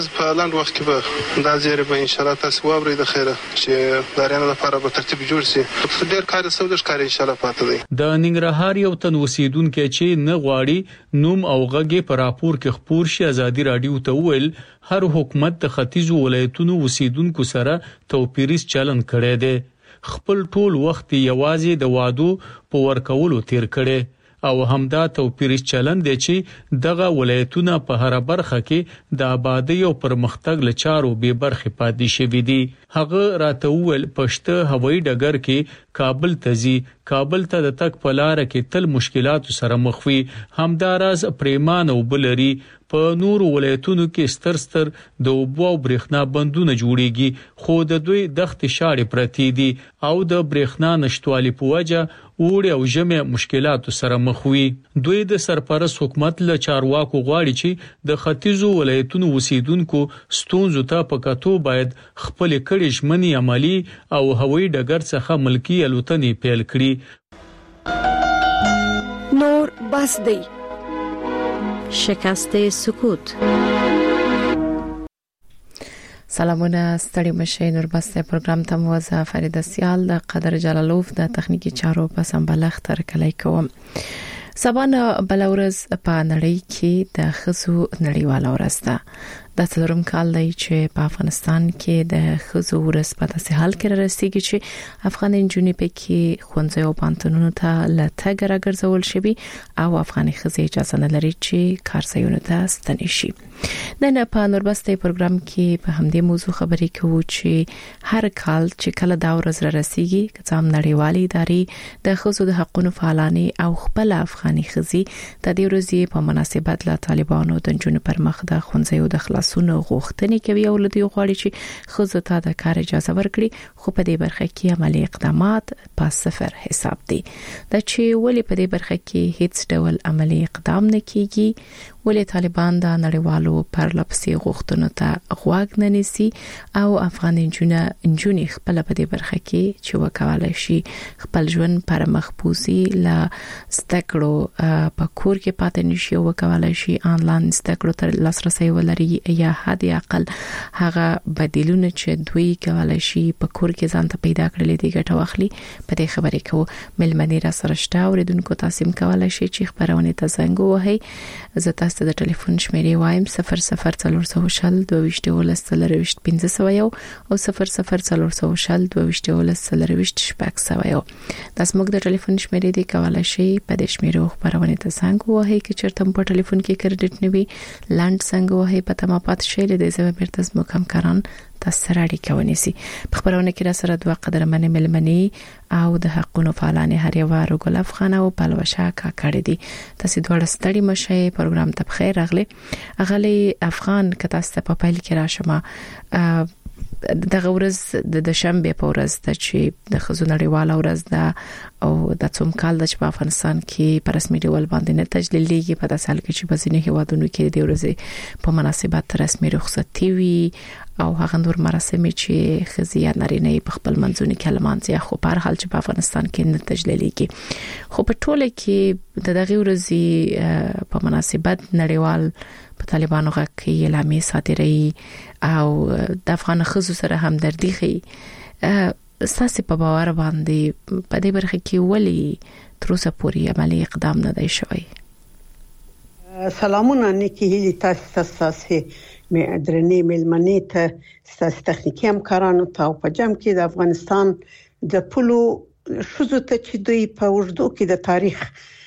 په لاندې وخت کې به دا زیری به ان شاء الله تاسو واورئ د خیره چې داریانو لپاره به ترتیب جوړ شي. ډېر کار سودش کار ان شاء الله پاتې دی. د ننګرهار یو تن اوسیدونکو چې نه غواړي نوم او غږی پر راپور کې خبر شي ازادي رادیو ته ویل هر حکومت د ختیځو ولایتونو اوسیدونکو سره توپیریز چلن کړی دی. خپل ټول وخت یوازې د وادو په ورکولو تیر کړي او همدا توپیریز چلن دی چې دغه ولایتونه په هر برخه کې د آبادی او پرمختګ لچارو به برخه پاتې شوې دي. هغه راته ویل پښته هوایي ډګر کې کابل کابل ته د تک په لار کې تل مشکلات سره مخ وي. همداراز پریمان او بلری په نور ولایتونو کې ستر د اوبو او برېښنا بندونه جوړيږي خو د دوی دښت شاړې پرتی دي او د برېښنا نشټوالي په وجه اوړي او ژمي مشکلات سره مخ وي. دوی د سرپرست حکومت له چارواکو غواړي چې د ختیځو ولایتونو اوسیدونکو ستونزو ته په کتو باید خپل کړي ژمنې عملی او هوایي ډګر څخه ملکی الوتنې پیل کړي. نور بس دی شکست سکوت. سلامونه ستړي مشه. نوربسته پروګرام ته موزه فرید سیال د قدر جلالوف د تخنیکی چارو په سمبلخ تر کلی کوم. سبانه بلورز په نړۍ کې د خزو نړیواله ورځ ده. د څلورم کال دی چې په افغانستان کې د خزو ورځ په داسې حال کې رسیدي چې افغان نجونې پکې خوندزي او پانتونونو ته لته ګرځول شوی او افغاني خزې اجازه نه لري چې کارځایونو ته ستنې شي. نن په نوربسته پروګرام کې په همدې موضوع خبرې کوو چې هر کال چې کله دا ورځ رسیدي کڅام نړیوالي ادارې د خزو د حقوقو فعالاني او خپل افغاني خزې د دې ورځې په مناسبت له طالبانو د جنونو پر مخ د خوندزي او د خلاصونو غوښتنې کوي او لدی غواړي چې خزو ته د کار اجازه ورکړي خو په دې برخه کې عملی اقدامات په صفر حساب دي. دا چې ولې په دې برخه کې هیڅ ډول عملی اقدام نه کیږي ولې طالبان د نړیوالو پرلپسې غوښتنو ته غوږ نه نیسي او افغان نجونې خپل په دې برخه کې چې وکولای شي خپل ژوند پر مخبوزي لا ستکړو په کور کې پاتې نشي او وکولای شي آنلاین ستکړو تر لاسرسي ولري یا حد اقل هغه بدیلونه چې دوی کولای شي په کور کې ځان ته پیدا کړل دي ګټه واخلي. په دې خبرې کوو ملمنې را سره شته اوریدونکو تاسو کولای شي چې خبرونه ته زنګ وهي. زه تاسو د ټلیفون شمیرې وایم 0040 22 1501 او 0040 22 1501. تاسو موږ د ټلیفون شمیرې دی کولای شي په دې شمیرو خبرونه ته زنګ وهي چې چرته په ټلیفون کې کریډټ نوي لاند څنګه وهي په تمه پات شي له دې زموږ بیرته مو کم کاران تاسو سره اړیکه ونیسي. په خبرونه کې را سره دوه قدرمنې ملمنې او د حقونو فعالان هر یو ورغل افغان او پلوشا کا کړی دي. تاسو دوه ستړي مشه پروګرام ته بخیر راغلي. اغلی افغان کته ست په پایل کې راشمه دغه ورځ د شنبه په ورځ ته چې د خزو نړیواله ورځ ده او د څوم کال د په افغانستان کې په رسمي ډول باندې نه تجلیلېږي په داسې حال کې چې بزینه هیوادونو کې د ورځې په مناسبت رسمي رخصتي وي او هغه نور مراسم چې خزیه نارینه په خپل منځونی کلمات یا خو په هر حال چې په افغانستان کې نه تجلیلېږي خو په ټوله کې د دغه ورځې په مناسبت نړیوال په طالبانو غږ اعلامیه صادرې او د افغان خزو سره همدردي خي. اساسي په باور باندې په دې برخه کې ولې تر اوسه پورې عملی اقدام نه دی شوی. سلامونه نیکی هیلی تاسو مې درنې ملمنې ته تاسو تخنیکی همکارانو ته او په جمع کې د افغانستان د پلو شوزو ته چې دوی په وژدو کې د تاریخ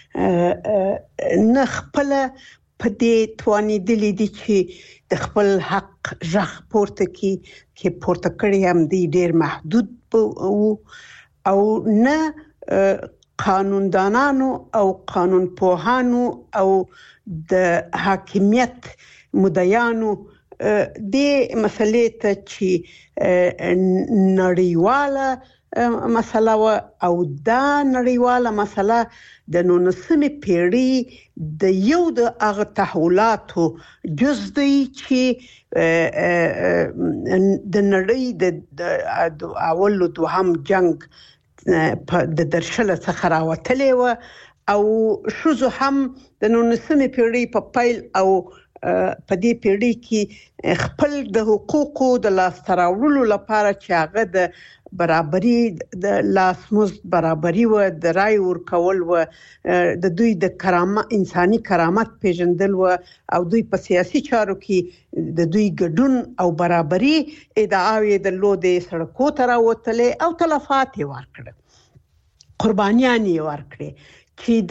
نه خپل په دې توانی دلی دي چې د خپل حق ژغ پورته کې پورته کړی هم دی ډیر محدود او نه قانوندانانو او قانون پوهانو او د حاکمیت مدعیانو د مسلې ته چې نړیواله مسله او دا نړیواله مسله د 19مې پیړۍ د یو د هغه تحولاتو جز دی چې د نړۍ د اول او دوهم جنگ د درشل څخه راوتلې و او شوزو هم د 19مې پیړۍ په پیل او په دې پیړۍ کې خپل د حقوقو د لاسته راوړلو لپاره چې هغه د برابرۍ د لاسمز برابرۍ و د رای ورکول و د دوی د انساني کرامت پیژندل و او دوی په سیاسي چارو کې د دوی ګډون او برابرۍ ادعاوې د لوده سړکو تر راوتلې او تلفات یې ورکړه قربانيان یې ورکړي چې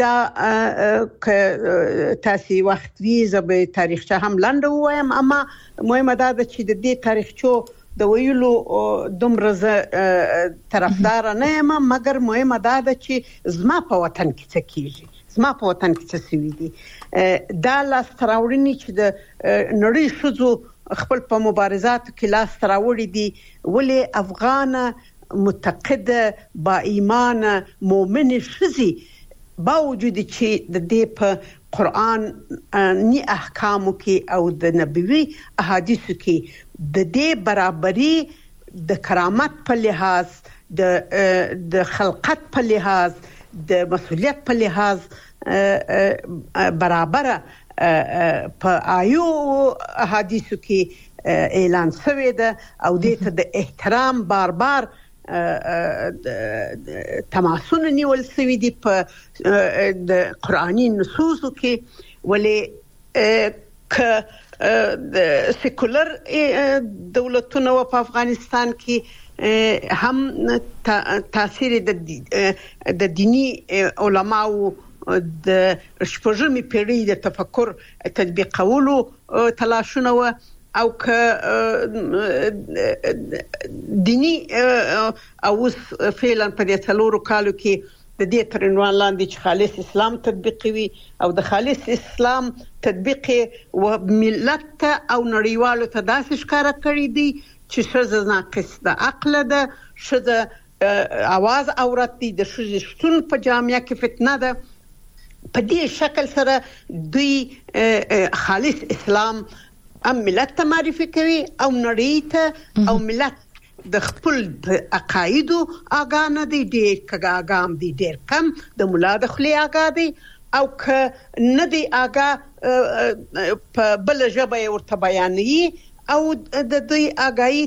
دا تاسو وخت وی زبې تاریخچه هم لاندې وایم اما مهمه ده چې د دې تاریخچو د ویلو دومره طرفدار نه یم مګر مهمه ده چې زما په وطن کې څه کیږي زما په وطن کې څه سوي دي دا لاس تراوړنی چې د نړۍ شذو خپل په مبارزاتو کې لاس تراوړي دي ولې افغان متقده با ایمان مؤمن شذي باوجود چې د دې په قرآن ني احکامو کې او د نبوي احادیثو کې د دې برابرۍ د کرامت په لحاظ د خلقت په لحاظ د مسؤلیت په لحاظ برابر په آیو احادیثو کې اعلان شوی ده او دې ته د احترام بار تماسونه نیول شوی دي په د قرآني نصوصو کې ولې د سیکولر دولتونو په افغانستان کې هم تاثیر د دینی علماو د شپږمې پیړۍ د تفکر تطبیقولو تلاشونه و او که دینی او فعلا په دې څلورو کالو کې د دې تر عنوان لاندې چې خالص اسلام تطبیقوي او د خالص اسلام تطبیق او ملت او نړیوالو ته داسې ښکارا کړی دی چې ښځه ناقص د عقل ده ښځه आवाज اورت دي د ښځې شتون په جامعه کې فتنه ده په دې شکل سره دوی خالص اسلام ملت ته معرفي کوي او نړۍ ته او ملت د خپل عقایدو اغانه دي ډېر کګاګام دي ډېر کم د مولا د خلی اغا دي او که نه دي اغا په بل ژبه ورته بیانوي او د دوی اغاي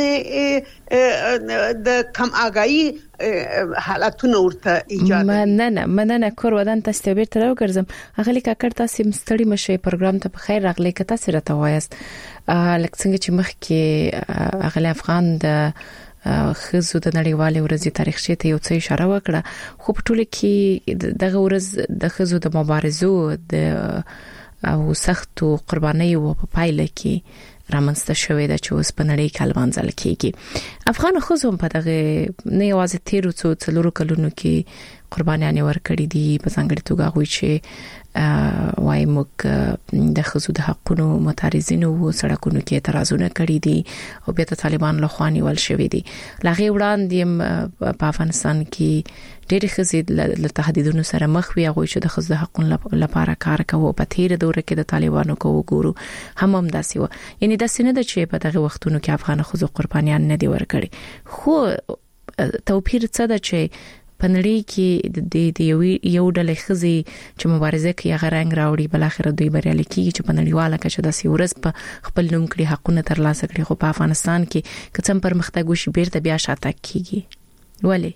د کم اغاي حالتونه ورته ایجاد مننه کور ودان تاسو به تر وګرځم اغلی کاکړ تاسو مستړی مشه پروګرام ته په خیر راغلی که تاسو راته وایست لکه څنګه چې مخکې اغلی افغان د خزو د نړیوالې ورځې تاریخچه ته یو څه اشاره وکړه خو په ټوله کې دغه ورځ د خزو د مبارزو د او سختو قربانیو په پایله کې رامنځته شوې ده چې اوس په نړۍ کې لمانځل کیږي افغان خزو په دغه نه یوازې تیرو څلورو کلونو کې قربانیان ورکړي دي په څنګه توګه غوي چې وای موږ د خزو د حقونو متارزینو سړکونو کې اعتراضونه کړي دي او بیا طالبان له خواني ول شوې دي لغه وړاندې په افغانستان کې ډېر خزې له تهدیدونو سره مخ وي هغه چې د خزو د حقونو لپاره کار کوي په تیر دوره کې د طالبانو کوو ګورو هم داسې و یعنی داسې نه ده چې په دغه وختونو کې افغان خزو قربانیان نه دي ورکړي خو توپیر څه ده چې پنړی کې د یو ډلې خزي چې مبارزه کوي هغه رنګ راوړي بل اخر دوی بریالي کیږي چې پنړیواله کې د سیورز په خپل نوم کړي حقونه ترلاسه کړي خو په افغانستان کې کڅم پرمختګ وشي بیرته بیا شاته کیږي ولی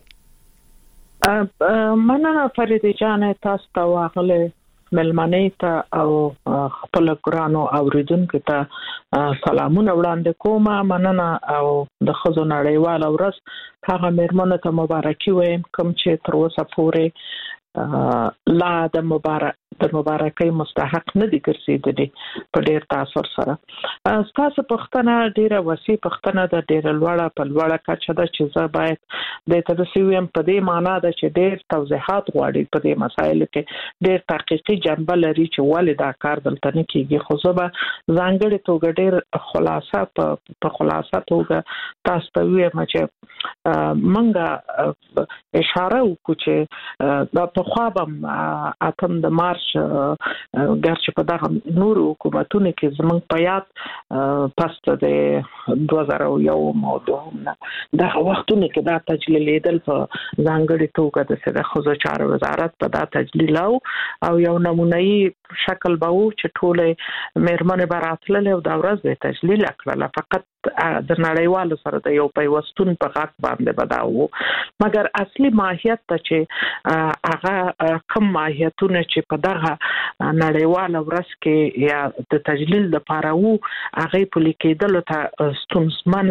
مننه فریده جان تاسو ته واغله ملمنې ته او خپل ګرانو اوریدونکو ته سلامونه وړاندې کوم مننه او د خزو نړیوال ورځ هغه مېرمنو ته مبارکي وایم کوم چې تر اوسه پورې لا د مبارکۍ مستحق نه دي ګرځېدلي په ډېر تاثر سره تاسو پښتنه ډېره وسیع پښتنه د ډېر لوړه کچه ده چې زه باید د تدسیم په دې معنی ده چې ډېر توضیحات غواړي په دې مسایلو کې ډېر تحقیقي جنبه لري چې ولې دا کار دلته نه کیږي خو زه به ځانګړې توګه ډېر خلاصه په خلاصه توګه تاسو ته وایم چې منګه اشاره وکړو چې د پخوابم اتم د مارچ ګرچې په دغه نور حکومتونو کې زمونږ په یاد پس د 2001 موضوع نه دغه وختونو کې دا تجلیلیدل په ځانګړي توګه د خزو چارو وزارت په دا تجلیل او یو نمونهي شکل به و چې ټوله مېرمنې براتله او د ورځ به تجلیل کړل فقط د نړیوالو سره د یو پیوستون په غاټ باندې بداوو مګر اصلي ماهیت ته چې هغه کم ماهیتونه چې په دغه نړیواله ورځ کې یا د تجلیل لپاره وو هغه په لیکېدل ته ستونزمن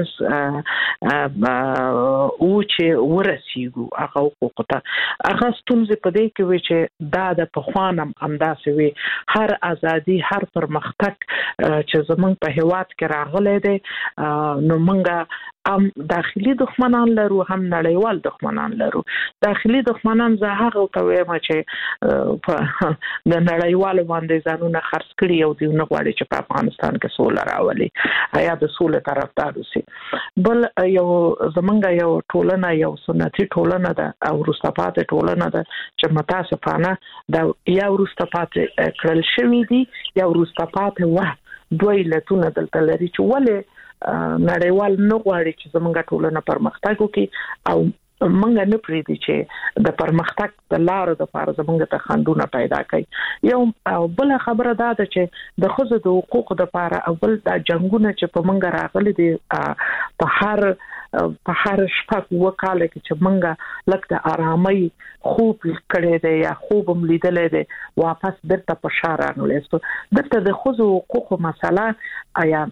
او چې ورسیږو هغه حقوق ته هغه ستونزې په دې کې وي چې دا د پخوانم همداسې وي هر ازادي هر پرمختګ چې زمونږ په هیواد کې راغلی دی نو مونږه هم داخلي دښمنان لرو هم نړیوال دښمنان لرو داخلي دښمنان زه هغه ته وایم چې د نړیوال باندې ځانونه خرڅ کړي او دی نه غواړي چې په افغانستان کې سوله راولي یا د سوله طرفدار وي بل یو زمونږ یو ټولنه یو سنتي ټولنه ده او وروسته ټولنه ده چې متاسفانه د یا وروسته پاتې کړل شوی دي یا وروسته پاتې وه دوی لتونه دلته لري چې ولې نړیوال نه غواړي چې زمونږ ټولنه پرمختګ وکړي او مونږ نه پریدي چې د پرمختګ د لارو د لپاره زمونږ ته خندونه پیدا کوي یو بل خبره ده چې د خزو د حقوقو د لپاره اول د جنگونه چې په مونږ راغلي دي په هر شپږ وکاله کې چې مونږ لکه د آرامي خوب کړي دي یا خوب هم لیدلې دي واپس درته په شار راغلي دلته د خزو حقوقو مسله یا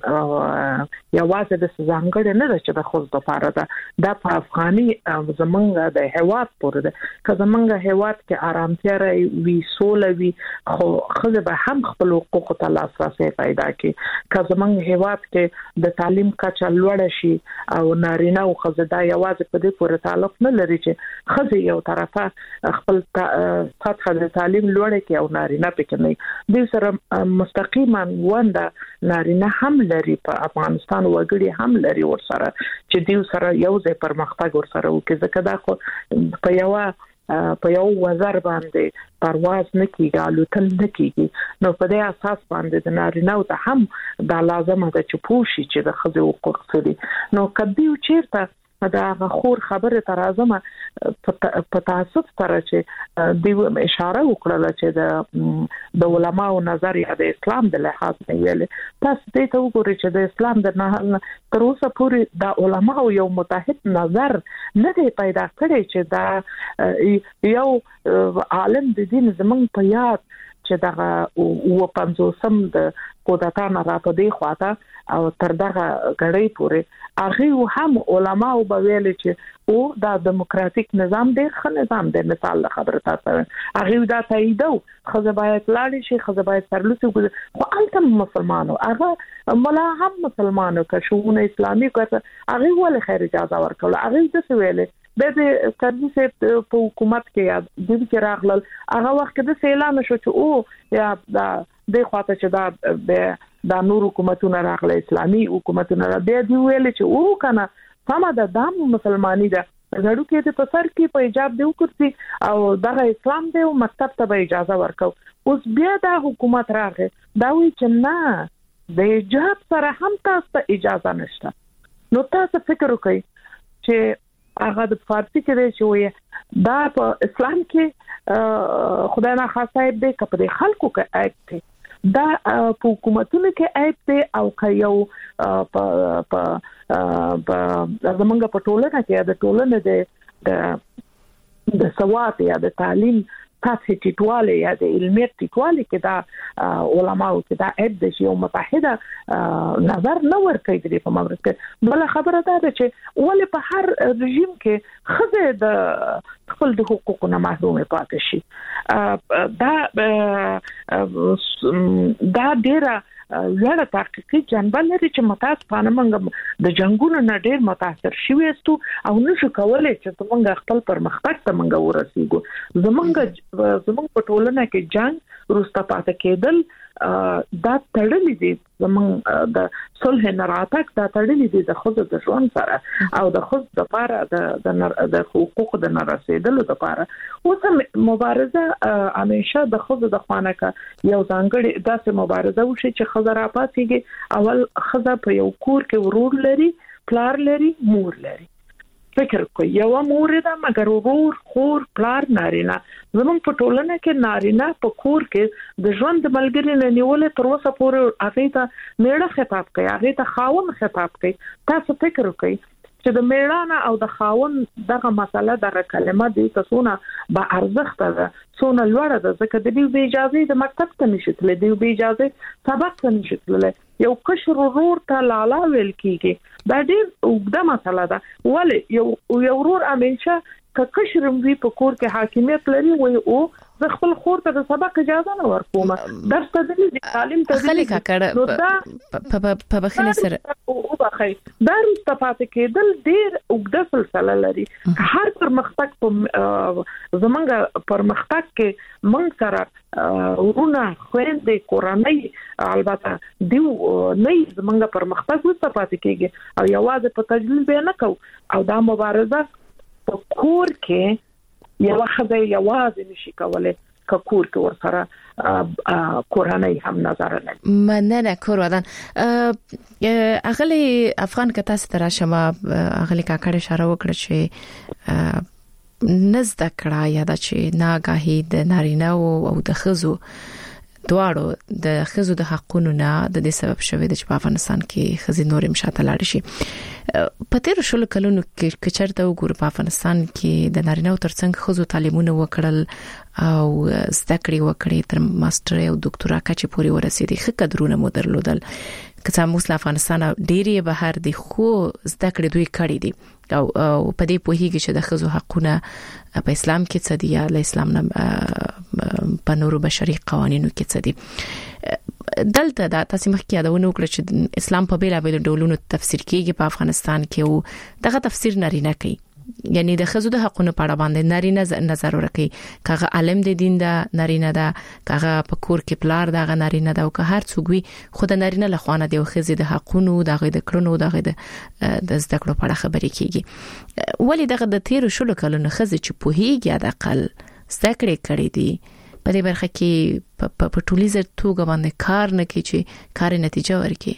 یوازې د ځانګړي نه ده چې د خزو لپاره ده د په افغاني زمونږ د هیواد پورې ده که زمونږ هیواد کې آرامتیا وي سوله وي خو خزه به هم خپل حقوقو ته لاسرسي پیدا کړي که زمونږ هیواد کې د تعلیم کچه لوړه شي او نارینه او خزه دا یوازې په دې پورې تعلق نه لري چې خزه یو طرفه خپل سطح د تعلیم لوړه کې او نارینه پکې نه دي سره مستقیما ونده نارینه هم لري په افغانستان وګړي هم لري ورسره چې دیو سره یو ځای پرمختګ ورسره وکړي ځکه دا خو په یو وزر باندې پرواز نه کیږي الوتل نه کیږي نو په دې اساس باندې د نارینه او ته هم دا لازمه ده چې پوښي چې د خزو حقوق څه دي نو کدیو چیرته دا غخور خبره تر اعظم په تاسف سره چې دی اشاره وکړه چې د علماو نظر یا د اسلام د لحاظ نه ویل تاسو دې ته وګورئ چې د اسلام د تر اوسه پورې د علماو یو متحد نظر نه دی پیدا کړی چې دا یو عالم د دین زمونږ په یاد چې دغه و 50 د قدرتان را په دی خواته او تر دغه غړې پورې هغه هم علما او بویل چې او دا دیموکراتیک نظام دی ښه نظام دی مثال خبره تاسو هغه دا تاییدو خزه باید لاړ شي خزه باید ترلوسي خو الته مسلمانو هغه ملا هم مسلمانو که شؤون اسلامي کړه هغه ول خیر اجازه ورکول هغه د سویل د کرزي په حکومت کې یا د دې راغلل هغه وخت د اعلان شو چې او یا د خواته چې دا نور حکومتونه راغلي اسلامي حکومتونه را دی ویل چې او کنه سم د دام مسلمانۍ ده غړو کې د پسر کې په ایجاب دی وکړي او دغه اسلام دی او مکتب ته به اجازه ورکو اوس بیا د حکومت راغی دا وی چې نه د ایجاب سره هم تاسو ته اجازه نشته نو تاسو فکر وکړئ چې هغه د فارسی کې دی چې دا په اسلام کې خدای نه خاصه دی کپه د خلکو کې عیب دی دا په حکومتونو کې عیب دی او که یو په زمونږ په ټولنه کې د ټولنه د سواد یا د تعلیم تاسو ټیټواله یا د علمیت ټیټواله کې دا علماو کې دا عیب دی چې یو متحده نظر نه ورکړي په مورد کې بل خبره ده چې ولې په هر رژیم کې خزه د خپل د حقوقو نه محروم پاتې شي دا ډیره لړ تحقیقي جنبه لري چې متاسفانه موږ د جنگونو نه ډیر متاثر شوي استو او نشو کولای چې موږ خپل پرمختګ ته موږ ورسیږو زموږ په ټولنه کې جنگ روسته پاتې کېدل دا تړلې دي زموږ د صلح نراتک دا تړلې دي د خود د ژوند سره او د خود د لپاره د حقوق د نرسیدلو لپاره اوس مبارزه همیشه د خود د خوانه کې یو ځانګړي داسې مبارزه وشي چې خزر اپاتېږي اول خزر په یو کور کې ورور لري پلار لري مور لري فکر کوي یو مور ده مګر ورور خور پلار نارینه زموږ په ټولنه کې نارینه په کور کې د ژوند ملګری نه نیولې تر اوسه پورې هغه ته میړه خطاب کوي هغه ته خاوند خطاب کوي تاسو فکر کوئ چې د میړانه او د خاوند دغه مسله دغه کلمه دې تاسو به ارزښت ده څونه لوړه ده ځکه د دې اجازه د مکتب ته نشي تللی د اجازه سبق ته نشي تللی یو کشر ورور ته لالا ویل کیږي دا ډېر اوږده مسله ده ولې یو ورور همیشه که کشرم وی په کور کې حاکمیت لري او زه خپل خور ته د سبق اجازه نه ورکوم درس ته د تعلیم ته خلک کړه په بخښنه سره او بخښي دا رستفاده کېدل ډېر اوږده سلسله لري هر پرمختګ په زمونږ پرمختګ کې مونږ سره ورونه خويندې کورنۍ البته دیو نه زمونږ پرمختګ رستفاده کېږي او یوازې په تجلیل نه کو او دا مبارزه په کور کې یو خدای یوازې نشي کولای که کور کې ورسره کورنۍ هم نظر لري مننه کور ودان اغلی افغان که تاسو تر شمه اغلی کاکړ اشاره وکړه چې نزد کړه یا د چې ناګاهی د نارینه او د خزو دواړو د خزو د حقونو نه د دې سبب شوی د چې په افغانستان کې خزي نورم شاته لاړ شي په تیر شلو کلونو کې کچرته وګور په افغانستان کې د نارینه ترڅنګ خزو تعلیمونه وکړل او زده کړې وکړې تر ماستر او ډاکټرا کچې پورې ورسېدي خه قدرونه مو درلودل که څنګه افغانستان ډېری بهر دي خو زده کړې دوی کړې دي او په دې پوهیږي چې د خزو حقونه په اسلام کې څه دي یا له اسلام نه په نورو بشري قوانینو کې څه دي دلته دا تاسو مخکې یادونه وکړه چې اسلام په بیلا بیل ډولونو تفسیر کیږي په افغانستان کې او دغه تفسیر نارینه کوي یعنی د خزو د حقونو په اړه باندې نارینه نظر ورکړي کاغه عالم د دین دا نارینه دا کاغه په کور کې پلار دا نارینه دا او که هر څوک وي خود نارینه لخوانه دی او خزي د حقونو دغه د کړنو دغه د زده کړو په اړه خبرې کیږي ولی دغه د تیر شلو کلونو خزي چې په هیګه د اقل زده کړې کړې دي په دې برخه کې په ټولیزه توګه باندې کار نه کوي چې کار نتیجه ورکړي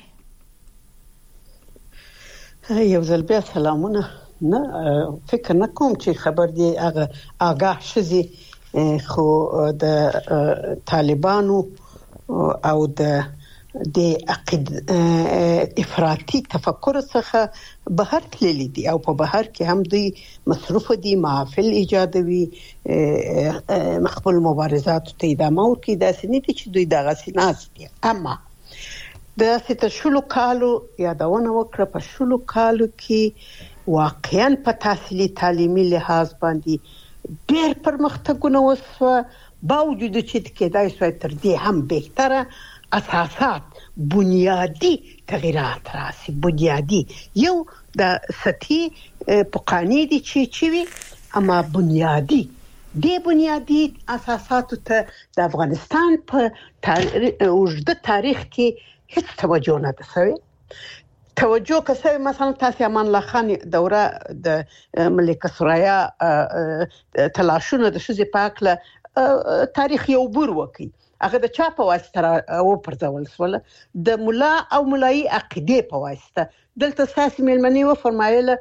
یو ځل بیا سلامونه نه فکر نکوم چې خبر دی هغه آگاه شزي خو د طالبانو او د عقید افراطي تفکر څخه بهر تللی دي او په بهر کې هم دوی مصروف دي محافل ایجادوي خپل مبارزات ته ادامه ورکړي دا سنتي چې دوی دغه سیناس دي اما د ستشلو کالو یادونه وکړه په شلو کالو کې واقعاً په تحصیلي تعلیمي لحاظ باندې ډېر پرمختګونه وسو باوجود چې کېدای شي تر دې هم بهتره اساسات بنیادی تغیرات راسي بنیادی یو د سطحي پقانی دي چې وي اما بنیادی د بنیادی اساسات ته د افغانستان په اوږده تاریخ کې هیڅ توجه نه ده شوې توجه کوي مثلا تاسو امان الله خان دوره د ملکه ثریا تلاشونه د شذ پاکله تاریخ یو بور وکي هغه د چا په واسطه او پرځول سول د مولا او مولای عقیده په واسطه دلته ساسي ملمنی و فرمایله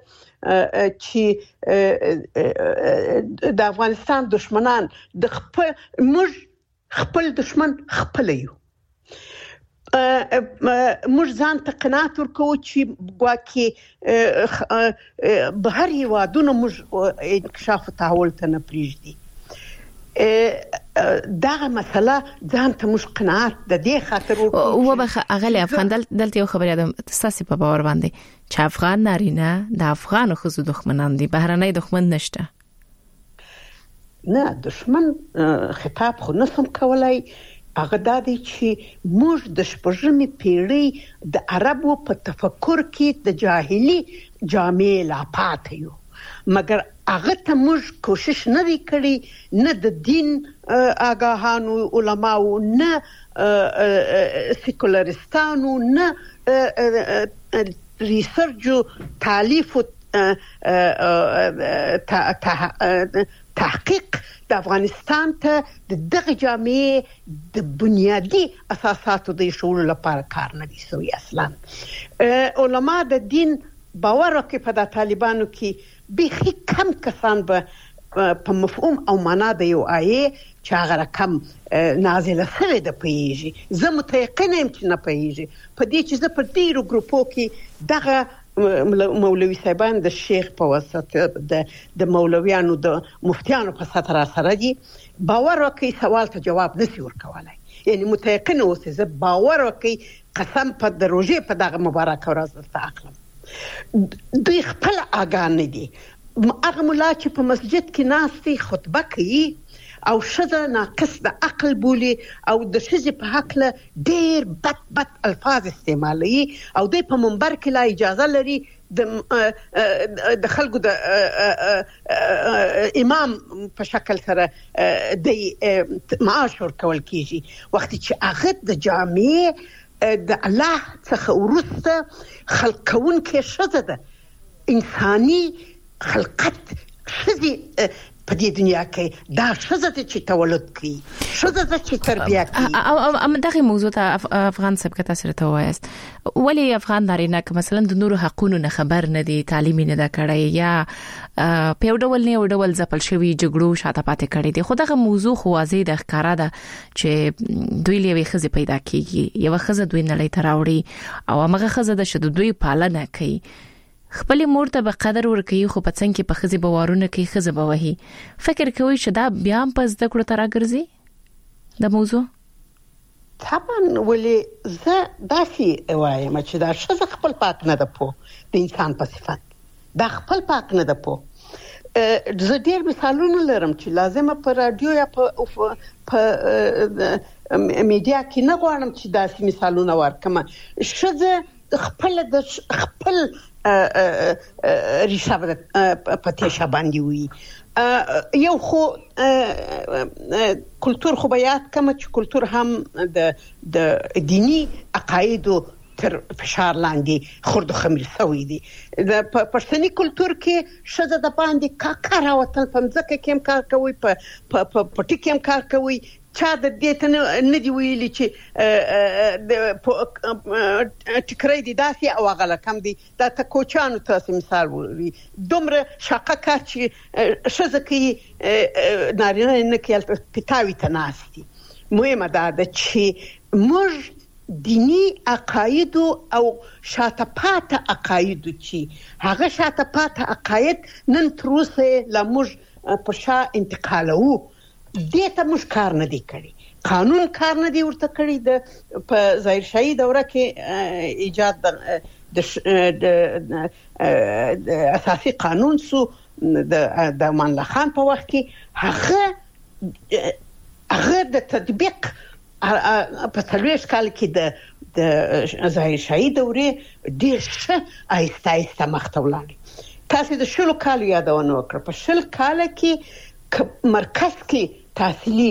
چې د افغانستان دشمنان د خپل دشمن خپل یو موږ ځان ته قناعت ورکو چې ګواکې بهر هیوادونو موږ انکشاف او تحول ته نه پریږدي دا مسله ځان ته موږ قناعت د دې خاطر و به اغلی افغان دلته یو خبر یادم تاسو په باور باندې چې افغان نارینه د افغان خزو دښمنان دي بهرنۍ دښمن نشته نه دښمن خطاب خو نسم کولای هغه د دې چې موږ د شپږمې پیړۍ د عربو په تفکر کې د جاهلي جامې لا پاتې یو مګر هغه ته موږ کوشش نه وکړي نه د دین آگاهانو علماو نه سیکولرستانو نه ریسرچو تالیف تحقیق د افغانستان ته دغه جامعې د بنیادی اساساتو د شول لپاره کار نه دي سوی اصلا علما د دین باور وکړي په د طالبانو کې بیخي کم کسان به په مفهوم او معنا د یو آیې چې هغه رقم نازله شوی د پیږي. زه متيقنه یم چې نه پیږي په دې چې زه په ډیرو ګروپو کې دغه مولوي صاحبان د شیخ په واسطه د مولویانو د مفتیانو په سره سره دي باور وکړي سوال ته جواب نشي ورکولای. یعنی متيقنه اوسه زه باور وکړي قسم په دروژه په دغه مبارک ورځ ته اخلم دوی خپل اگان دي. هغه مولا چې په مسجد کې ناستي خطبه کوي او شذ ناقص د عقل بولی او د شذ په حق له ډیر بد الفاظ استعمالي او د په منبر کې لا اجازه لري د خلکو د امام په شکل سره د معاش ورکول کیږي وخت چې هغه د جامع د الله څخه ورسته خلقون کې شذ ده انساني خلقت شذي په دې دنیا کې دا شذ ته چې تولد کوي شذ ته چې تربیه کوي او دغه موضوع ته افغان سب کې تاسو ته وایست ولی افغان نارینه که مثلا د نورو حقوقو نه خبر نه دي تعلیم نه دا کړی یا په یو ډول ځپل شوی جګړو شاته پاتې کړی دي خو دغه موضوع خو واضح د ښکارا ده چې دوی لوي خزه پیدا کیږي یو خزه دوی نه لای تراوړي او هغه خزه د شد دوی پالنه کوي خپل مور ته به قدر ورکوي خو په څنګه کې په خزي بوارونه کې خزه بوهي فکر کوي چې دا بیا په زده کړو تر راګرځي د موضوع طبعا ولې زه داسي وایم چې دا شزه خپل پاک نه ده په د انسان په صفات دا خپل پاک نه ده په زه ډیر مثالونه لرم چې لازمه په رادیو یا په میډیا کې نه غواړم چې داسي مثالونه ورکم شزه خپل ریشه پتیشه باندې وي یو خو کلتور خو بیات کما چې کلتور هم د دینی عقایدو تر فشار لاندې خورد خمیر سوی دي د پښتني کلتور کې شزه د باندې کار راوتل په ځکه کې کار کوي په پټی کې کار کوي چا د دې ته نه دی ویلي چې ټکرې دي داسي او غل کم دي دا ته کوچانو تاسو مثال وي دومره شاقه کار چې شزه کې نارینه نه کې پټاوي تناستي مهمه ده چې موږ دینی عقاید او شاته پاته عقاید چې هغه شاته پاته عقاید نن تر اوسه لا موږ په شا انتقالو دیتا مش کار نه دی کړی قانون کار نه دی ورته کړی د په ظاهر شاهي دوره کې ایجاد د اساسي قانون سو د امان الله خان په وخت کې هغه د تطبیق په تلويش کال کې د ظاهر شاهي دوره ډیر ښه آیسته مخته ولاړ تاسو د شلو کال یادونه وکړه په شل کال کې مرکز کې تحصیلی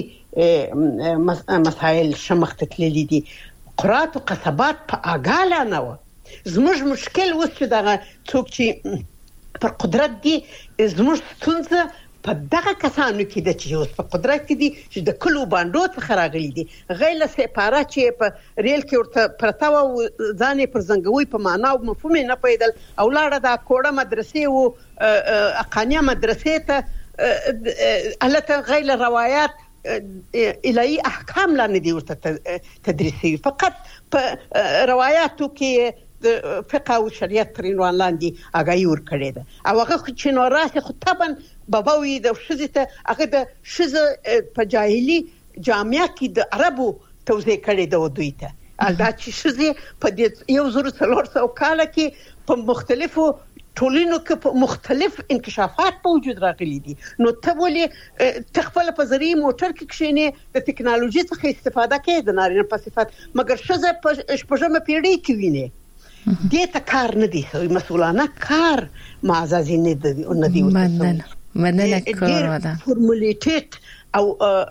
مسائل شمخت تللی دي قرات او قصبات په اغاله نه و زموږ مشکل و چې دغه څوک چې پر قدرت دي زموږ ستونزه په دغه کسانو کې د چې اوس په قدرت کې دي چې د کلو باندو څخه راغلي دي غیر سپاره چې په ریل کې ورته پرتاو ځانې پر زنګوي په معنا او مفهوم نه پیدل او لاړه د کوړه مدرسې او اقانیه مدرسې ته البته غیر روایات الهی احکام لا نه دي ورته تدریسي فقط په روایاتو کې د فقه او شریعت پر عنوان لاندې اگاهی ورکړې ده او هغه چې نو راسي خو طبعا باباوی د شزته هغه د شزه په جاهلی جامعه کې د عربو توزیع کړي د دوی ته الدا چې شزه په یو زور څلور سو کال کې په مختلفو ټولینو کې مختلف انکشافات په وجود راغلي دي نو ته ولې تخفل په ذریعہ موټر کې کښینه د ټکنالوژي څخه استفاده کوي د نارینه په صفات مګر شزه په شپږمه پیړۍ کې ویني دې ته کار نه دی سوی مسؤلانه کار معززي نه دی مننه کومه ده فورمولیټډ او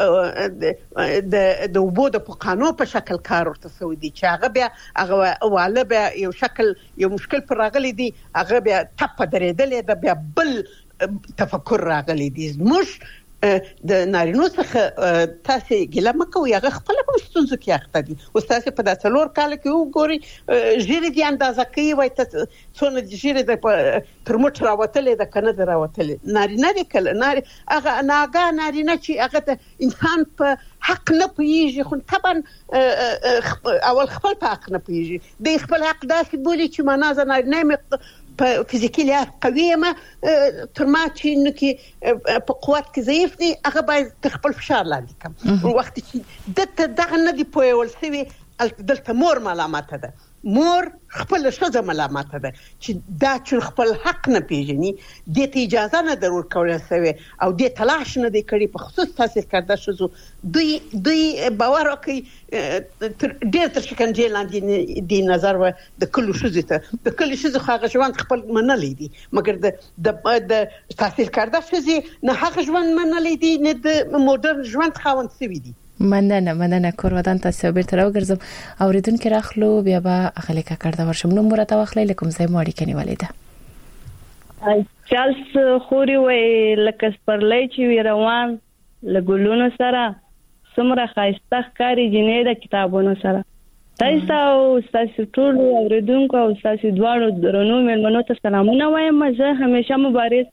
د وبو د قانون په شکل کار ورته سوی دي چې هغه بیا هغه واله بیا یو شکل یو مشکل پر راغلی دي هغه بیا ټپ درېدل د بیا بل تفکر راغلی دي مش د نارینو څخه تاسو ګله مکوئ هغه خپل په ستونزو کې اخته دي او تاسو په داسې لور کال کې وګوري ژیره دي اندازه کوي وای ته څونه ژیره د ترمټ راوتلې د کنه راوتلې نارینه دي کله هغه ناګه نارینه چې هغه د انسان په حق نه پوهیږي خو طبعا اول خپل په حق نه پوهیږي د خپل حق داسې بولي چې معنا نارینه په فزیکي لحاظ قوي ما تر ما چې نو کې په قوت کې ضعیف دي هغه باید خپل فشار لاندې کم وخت چې دغه نه دی پوهول سوي دلته مور ملامت ده مور خپل شوزه ملامت ده چې دا چې خپل حق نه پیژني د ته اجازه نه درور کول سوي او د تلاش نه دی کړی په خصوص تحصیل کرده شوزو دوی باور کوي ډېر تر شکنجه لاندې دی نظر و د کلو شوزو ته د کلو شوزو هغه ژوند خپل منلې دي مګر د تحصیل کرده شوزي نه هغه ژوند منلې دي نه د مدرن ژوند خاوند سوي دي مننه کور ودان تاسو بیرته راوګرځم اوریدونکو راخلو بیا به اخلي کا کړدا ورشم نو مرته واخلې لکم ځای ماړی کني ولیدا چالس خوري وې لکه سپرلې چې روان لګولونو سره سمره خایسته کاری جنې د کتابونو سره تاسو ټول اوریدونکو او تاسو دواړو درنو مېلمنو ته سلامونه وایم زه همیشه مبارز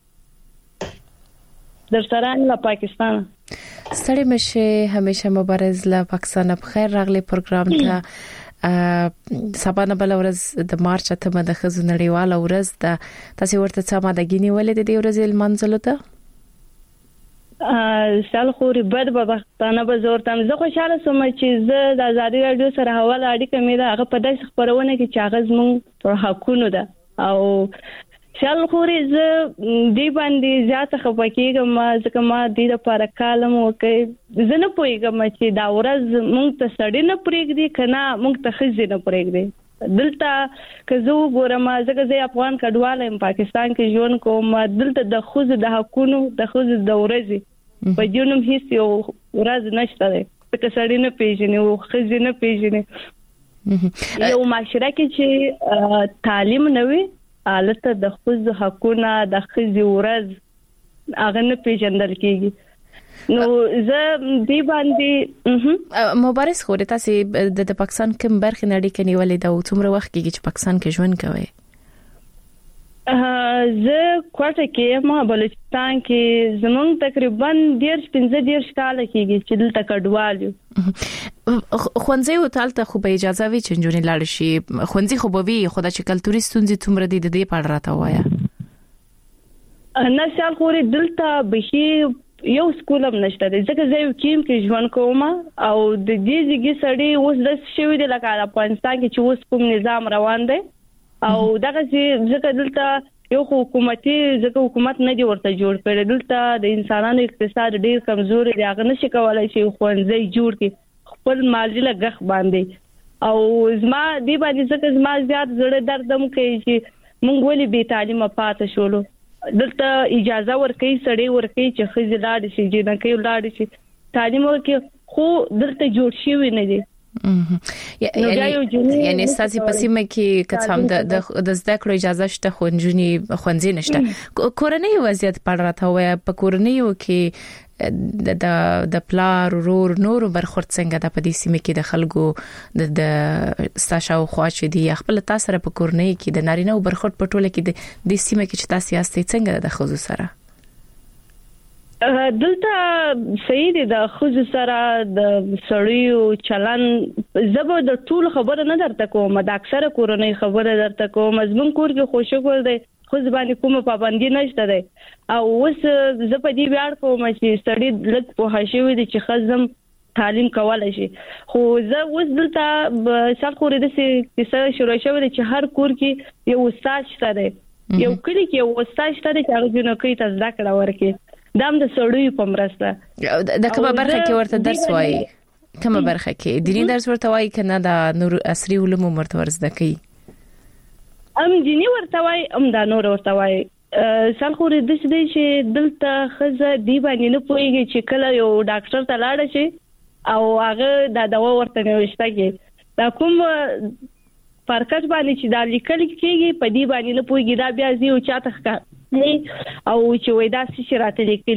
در سره له پاکستان ستړي مشه همیشه مبارز له پاکستان په خیر راغلي پروګرام ته سبانه بل ورځ د مارچ ته د خزو نړیواله ورځ ده تاسو ورته څه ماده غنی ولې د دې ورځې منځلو ته سال خوري بد بختانه به زور تم زه خوشاله سوم چې زه د ازادي رادیو سره حواله اړیکه مې ده هغه په داسې خبرونه کې چې هغه زموږ پر حقونو ده او شال خوري زه دی باندې زیاته خپکیږم ځکه ما د لپاره کالم وکړ زه نه پوهیږم چې دا ورځ مونږ ته سړی نه پرېږدي کنه مونږ ته خزي نه پرېږدي دلته که زه وګورم ځکه زه افغان کډوال یم پاکستان کې ژوند کوم دلته د خزو د حقونو د خزو د ورځې په جنوم هیڅ یو ورځ نشته ده چې سړی نه پیژني او خزي نه پیژني یو معاشره کې چې تعلیم نه وي البته د خزو حقونه د خزي ورځ هغه نه پیژندل کیږي نو زه دی باندې مبارز خو تاسو د پاکستان کوم برخه نړۍ کې نیولې دا څومره وخت کېږي چې پاکستان کې ژوند کوي زه کوټه کې ما بلوچستان کې زمونږ تقریبا 15 کال کېږي چې دلته کډوال یو خوندزي او تالته خو به اجازه وي چې جونې لاړ شي خوندزي خو به وي خدای چې کلتوري ستونزې څومره دي د دې په اړه راته وایا نه سال خوري دلته به یو سکول هم نشته ځکه زه یو کیم کې ژوند کوم او د دې ځګي سړی اوس د شوی د لکه افغانستان کې چې اوس کوم نظام روان دی او دغه ځکه دلته یو حکومتي ځکه حکومت نه دی ورته جوړ کړی دلته د انسانانو اقتصاد ډیر کمزوري دی هغه نشي کولای چې خوندزي جوړ کړي خپل مالی لګخ باندې او زما دی باندې ځکه زما زیات زړه دردم کوي چې مونږ ولې بې تعلیمه پاتې شولو دلته اجازه ورکړي سړی ورکړي چې خزي لاړ شي جنکې لاړ شي تعلیم ورکړي خو دلته جوړ شي نه دی یعنی ستاسو په سیمه کې کڅم د زده کړو اجازه شته خونځي نشته کورنۍ وضعیت پړ راته وای په کورنۍ کې د پلار ورور نور برخورد څنګه د پدې سیمه کې د خلکو د ستاشو خواچ دي خپل تاسو سره په کورنۍ کې د نارینه برخورد په ټوله کې د سیمه کې چې تاسو یاستئ څنګه د خزو سره دلته صحیح دي د خزو سره د سړیو چلن زبر د ټول خبره نه درته کوم د اکثره کورنۍ خبره درته کوم زمون کور کې خوشګل دی خو ځبانې کومه پابندي نشته دی او اوس زه په دې ویاړ کوم چې سړی لږ په هاشوي دي چې خزم تعلیم کولای شي خو زه اوس دلته شال خوري د څه شروع شوی چې هر کور کې یو استاد شته دی یو کلی کې یو استاد شته دی چې هغه جنکې ته زده کړه ورکړي دام د سړیو په مرسته د کومه برخه کې ورته درس وایي کومه برخه کې دیني درس ورته وایي کنه د نور عصري علوم ورته ورزده کوي دیني ورته وایي دا نور ورته وایي سال خوري د دې چې دلته خزه دی باندې نه پويږي چې کله یو ډاکټر ته لاړ شي او هغه د دوا ورته نوښته کې دا کوم فرقات باندې چې د لیکل کېږي په دې باندې نه پويږي دا بیا زیو چاته ښکار او چې وای دا څه راته لیکلي دي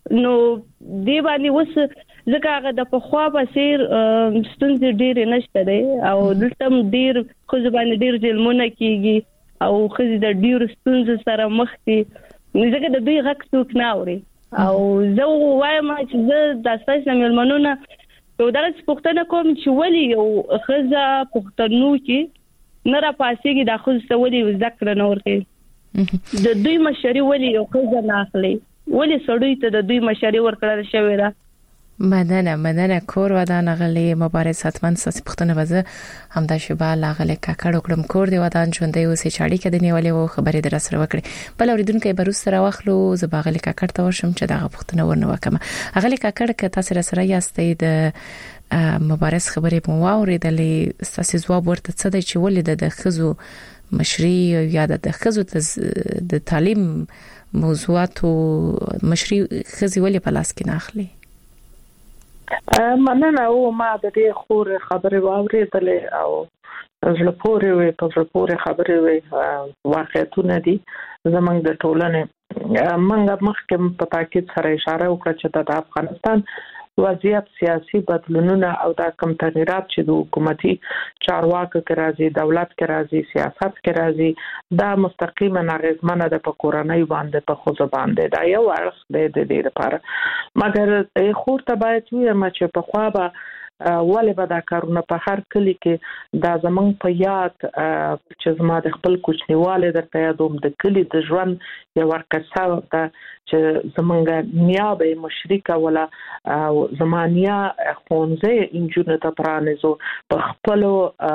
نو دی باندې وس ځکه هغه د پخوا په سیر ستونزې ډېرې نشته دی او دلته ډېر خو ځبانه ډېر ظلمونه کیږي او خزي د ډېر ستونزې سره مخ دي ځکه د دوی غږ څوک نه اوري او زه وایم چې زه د اساس ملمنونه یو درس پښتنه کوم چې ولي یو خزه پښتنو کې نه را پاسيږي د خزه ولي ذکر نه ورته د دوی مشري ولي یو خزه نه اخلي ولې سړی ته د دوی مشاري ورکړل شوی را مننه کور ودان غلي مبارز حتمن ساسي پختنه وزه همدا شوبه لاغله کاکړ وکړم کور دی ودان ژوندې وسې چاړي کده نیولې وو خبرې در سره وکړي بل اوریدونکو به روس سره واخلو زباغلي کاکړ ته ورشم چې دا پختنه ورنه وکم غلي کاکړ ک تاسو سره یاستې د مبارز خبرې مو واوریدلې تاسو ځواب ورته څه دی چې ولې د خزو مشري یا د خزو د تعلیم موضوعات او مشري خزي ولې په لاس کې نه اخلي مننه او ما د دې خور خبرې واوریدلې او زړه پورې خبرې وي واقعیتونه دي زمونږ د ټولنې منګه مخکې په تاکید سره اشاره وکړه چې د افغانستان وضعیت سیاسي بدلونونه او د کم تغیرات چې د حکومتي چارواکو کې راځي دولت کې راځي سیاست کې راځي دا مستقیما اغیزمنه ده په کورنۍ باندې په خوځ باندې دا یو اړخ دی د دې لپاره مګر خور ته باید ویم چې په خوا به ولې به دا کارونه په هر کلی کې دا زمنګ په یاد چې زما د خپل کوچنیواله درته یادوم د کلی د ژوند یو ورکسه ده چې زمنګ نیابه مشرکه ولا زمانیا خونځه انجنونو ته پرانیزو په خپل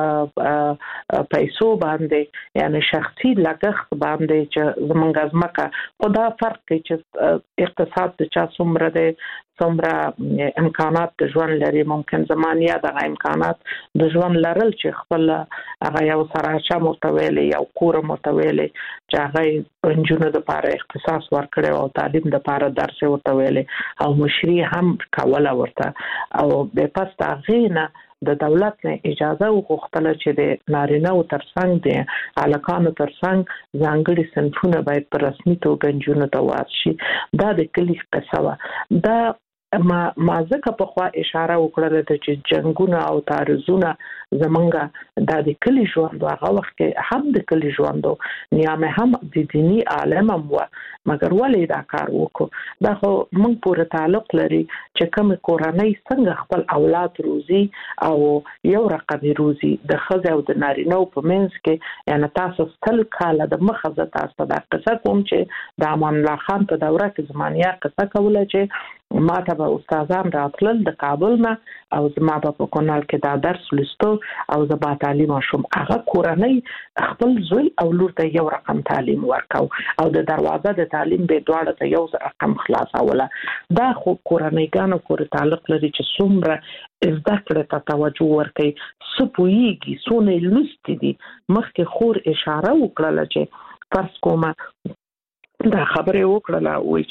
پیسو باندې یعنی شخصي لګښت باندې چې زمنګ ازمکه خدا فرق کوي چې اقتصاد د چا څومره ده څومره امکانات د ژوند لري ممکن زمانیا د امکانات د ژوند لرل چې خپل هغه یو سره چا متویل یو کور متویل چې هغه انجنونو د لپاره اختصاص ورکړي او تعلیم د لپاره درس ورته ویل او مشري هم کوله ورته او به پس تاغینه د دولت نه اجازه وغوښتله چې د نارینه او ترڅنګ د الکانو ترڅنګ ځانګړي صنفونه باید په رسمي توګه انجنونو ته واسي دا د کلی قصه دا ما ځکه په خوا اشاره وکړه چې جنگونه او تعرضونه زمونږه د کلی ژوند هغه وخت کې هم د کلی ژوند نیامه هم د دینی عالم هم مګر ولې دا کار وکړو دا خو موږ پورې تعلق لري چې کوم کورنۍ څنګه خپل اولاد روزي او یو رقم روزي د خزه او د نارینه په منځ کې یعنی تاسو ستل کاله د مخزه تاسو دا قصه کوم چې د امان الله خان په دوره کې زمانیا قصه کوله چې ما ته به استادان راتلل د کابل نه او زما په کونال کې دا درس لستو او زما تعلیم شوم هغه کورنۍ خپل زوی او لور ته یو رقم تعلیم ورکاو او د دروازه د تعلیم به دواړه ته یو رقم خلاصوله دا خو کورنۍ پورې تعلق لري چې څومره زده کړه ته توجه ورکړي سپويږي سونه لستي دي مخکې خور اشاره وکړه چې فرض کومه دا خبره وکړه وای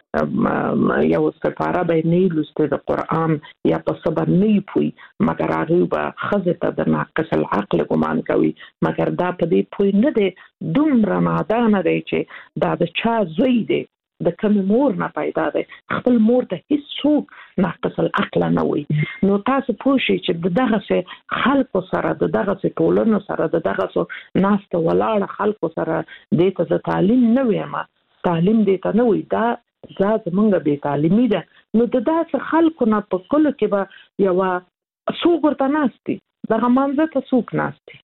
چې یو سفاره به نه لسته د قران یا په صبر نه پوي مګر هغه به خزه ته د ناقص العقل ګمان کوي مګر دا په دې پوي نه دی دومره نادانه دی چې دا د چا زوی دی د کوم مور نه پیدا دی خپل مور ته هیڅوک ناقص العقل نه وي نو تاسو پوښی چې دغه خلکو سره دغه ټولنو سره دغه ناست ولاړ خلکو سره د ته تعلیم نه ویما تعلیم دې ته نه وي دا ذات مونږه به تعلیمي ده نو د داسې خلکو نه په کلو کې به یو څوک ورته ناستي دغه منځ ته څوک ناستي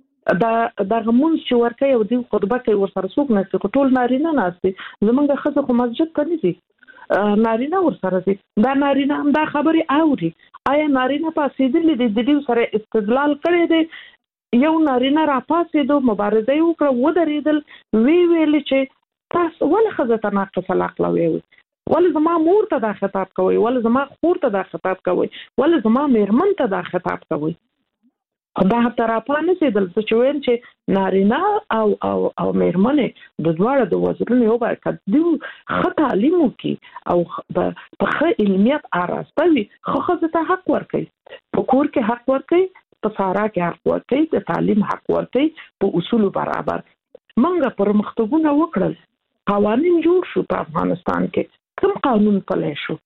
دغه مونږ چې ورته یو دی خطبه کوي ورسره څوک ناستي ټول نارینه ناستي زمونږ خزه خو مسجد ته نه دي نارینه ورسره دي دا نارینه هم دا خبرې اوري آیا نارینه پاسېدلې د دې سره استدلال کړی دی یو نارینه را پاسېدو مبارزه وکړه ودرېدل ویل چې تاسو ولې خزه ته ناقص العقل وي ولې زما مور ته دا خطاب کوي ولې زما خور ته دا خطاب کوي ولې زما میرمن ته دا خطاب کوي دا تر اپانه سیدل چې وین چې نارینه او میرمنې د دواړو د وزرونو یو باید د خطا تعلیم کی او په خه علمیت اراستوي خو خزه ته حق ورکړي په کور کې حق ورکړي په سارا کې حق ورکړي د تعلیم حق ورکړي په اصول برابر منګه پر مختبونه وکړل قوانين جوړ شو په افغانستان کې کوم قانون پلی شو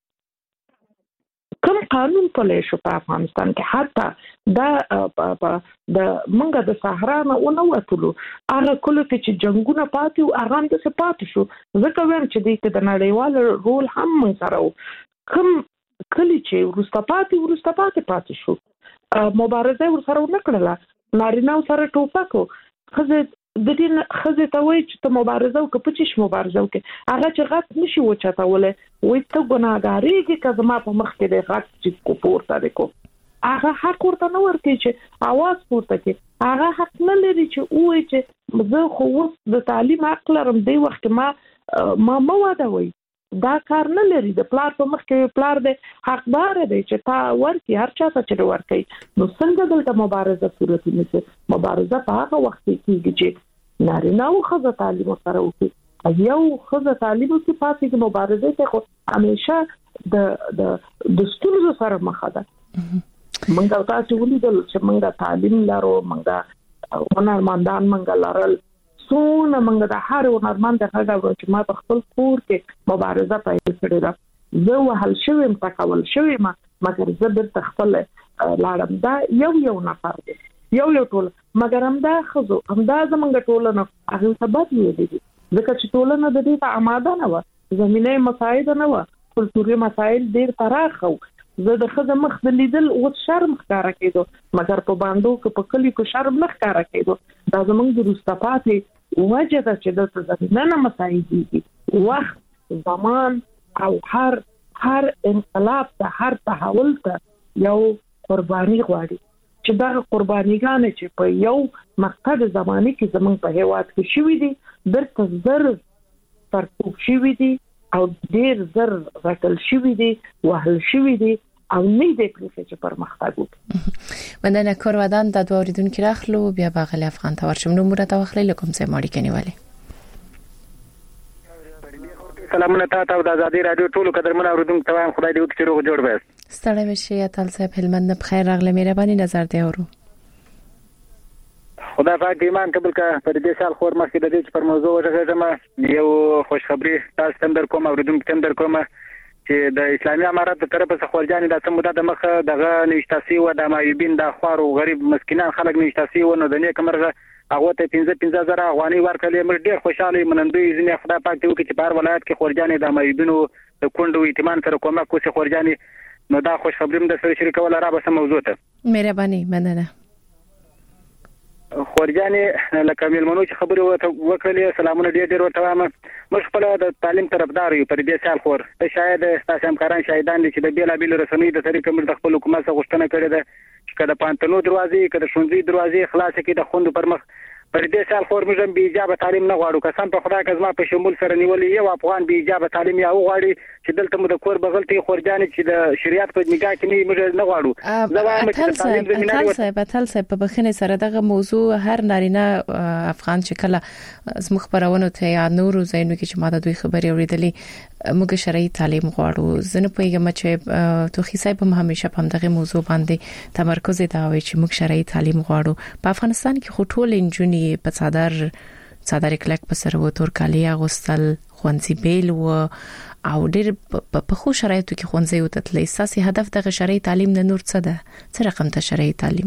په افغانستان کې، حتی د منګه د صحرا نه ونوتلو هغه کله چې جنگونه پاتې او هغه د سپات شو. ځکه ویم چې د نړیوال رول هم موږ سره کوم کلی چې ورسته پاتې شو مبارزه ورسره ونکړله، نارینه سره ټوپکو خزه د دې خزه ته وایي چې ته مبارزه وکړه، پچیش مبارزه وکړه، هغه چې غټ نشي وچتاوله وایي ته ګناهګاریږي که زما په مخ کې د غټ چې کو پورته دی کو هغه حق ورته نه ورکوي چې اواز پورته کړي، هغه حق نه لري چې وایي چې زه خو اوس د تعلیم حق لرم دی وخت ما واده وایي دا کار نه لري. د پلار په مخ کې پلار دی حقدار دی چې تا ورکی هر چا ته چې ورکی. نو څنګه دلته مبارزه صورت نیسي؟ مبارزه په هغه وخت کې کیږي چې نارینه او ښځه تعلیم سره وکړي. یو ښځه تعلیم کې پاتې د مبارزه ته خو همیشه د ستونزو سره مخ ده. موږ تاسو ولیدل چې موږ تعلیم لرو، موږ هنرمندان موږ لرل، څونه موږ د هر هنرمند هغه چې ما په خپل کور کې مبارزه پیل کړې ده. زه وهل شوم تکول شوم مګر زه بیرته خپل لاړم. دا یو نفر دی، یو ټول، مګر همدا خزو همدا زمونږ ټولنه هغه سبب دی ځکه چې ټولنه د دې ته آماده نه و، زمينه مساعد نه و، کلتوري مسایل ډیر پراخ و. زه د خزه مخ د لیدل او شرم ښکارا کېدو، مګر په باندې کې په کلی کې شرم نه ښکارا کېدو. دا زمونږ د روستپاتې وجه ده چې د زمينه مساعد دي. وخت زمان او هر انقلاب ته هر تحول ته یو قرباني غواړي چې دا قربانيګان چې په یو مقطع زماني کې زمونږ په هیواد کې شوې دي درته زر پرتوب شوې دي او ډېر زر راټل شوې دي، وهل شوې دي او نه دې پرې چې پرمختګ وکړي. مننه کورودان د دوه اوریدونکو راخلو بیا باغلی افغان ته ورشم. نو مراد واخلې لکم څه ماړي کنيواله. سلامونه تاسو د آزادي رادیو ټولو قدرمن اوریدونکو ته وایم خدای دې وکړي روغ جوړ وي. ستړی مشه تل صاحب هلمند بخیر راغله، مهرباني نظر دی اورو. خدای پاک ایمان قبول کا پر دې سال خور مخکې د دې پر موضوع وژغېږم. یو خوشخبری تاسو تم در کوم اوریدونکو تم در کوم چې د اسلامي امارات د طرفه څخه خورجانې د سموده د مخه دغه نشتاسي و د مایوبین د خوارو غریب مسکینان خلک نشتاسي و نو د نیک مرغه هغه ته 15,000 افغانۍ ورکړلې. موږ ډېر خوشاله منندوی ځینې خدای پاک ته وکړي چې په هر ولایت کې خورجانې د مایوبینو د کونډو ایتمان سره کومک وکړي خورجانې. نو دا خوشخبری هم د سره شریکول را به سم موضوع ته مهرباني مننه. خورجانې لکه میلمنو چې خبرې وکړلې سلامونه ډېر ورته وایم. موږ خپل د تعلیم طرفدار یو پر دې سال خور شاید تاسو همکاران شاهدان دي چې د بیلابیل رسنیو د طریقې موږ د خپل حکومت څخه غوښتنه کړې ده چې کله پانتنو دروازې کله ښوونځي دروازې خلاص کړي د خوندو پر مخ پر دې سال خور موږ به اجازه تعلیم نه غواړو. قسم په خدای که زما په شمول سره نیولې یو افغان به اجازه تعلیم یا غواړي چې دلته مو د کور بغلتي خورجانې چې د شریعت په نگاه کې موږ نه غواړو. اتل صاحب په بخنه سره دغه موضوع هر نارینه افغان چې کله زموږ خبرونه ته یا نور زینو کې چې ما د دوی خبرې اوریدلې موږ شرعي تعلیم غواړو. زنه پیغام چې توخی صاحب هم همیشه په دغه موضوع باندې تمرکز دا وي چې موږ شرعي تعلیم غواړو. په افغانستان کې خو ټول انجونی په صادر کلک په سر و تور کالی اغوستل خوانسي بیل و او ډېر په خو شرایطو کې خوانځي او تطلې اساسي هدف د شرعي تعلیم نه نور څه ده؟ څه رقم ته شرعي تعلیم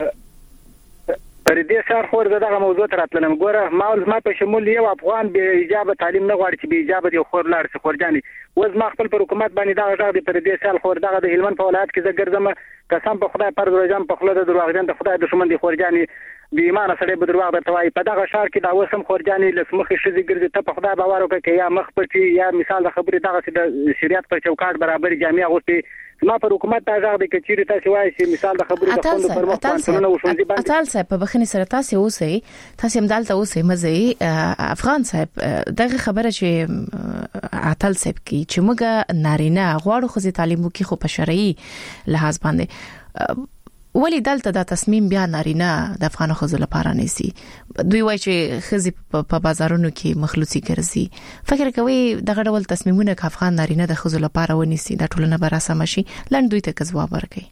پر دې سر خور دغه موضوع تر اتلنم ګوره ما په شمول یو افغان به اجازه تعلیم نه غواړي چې به اجازه دی خور لاړ شي خورجانې وز ما خپل پر حکومت باندې دا غږ دی پر دې سال خور دغه د هلمند په ولایت کې زګرځم قسم په خدای پر ورځم په خله د دروغجن د خدای دښمن دی خورجانې بې ایمانه سړی به دروغ درته وایي. په دغه ښار کې دا وسم خورجانې لسمخې ښځې ګرځي ته په خدای باور وکړه که یا مخ پټي یا مثال د خبرې دغسې د شریعت پر چوکاټ برابرې جامې اغوستې. زما پر حکومت دا غږ دی که چیرې تاسې وایي چې مثال د خبرې د خوندو پر مخ پوهنتونونه او ښوونځي باندې اتل صاحب په بخښنې سره تاسې هم دلته اوسئ مزه افغان صاحب دغه خبره چې اتل صاحب کی چې موږ نارینه غواړو ښځې تعلیم وکړي خو په شرعي لحاظ باندې ولی دلته دا تصمیم بیا نارینه د افغان ښځو لپاره نيسي. دوی وایي چې ښځې په بازارونو کې مخلوصي ګرځي. فکر کوي دغه ډول تصمیمونه که افغان نارینه د ښځو لپاره ونیسي دا ټولنه به راسمه شي؟ لنډ دوی ته ځواب ورکړي.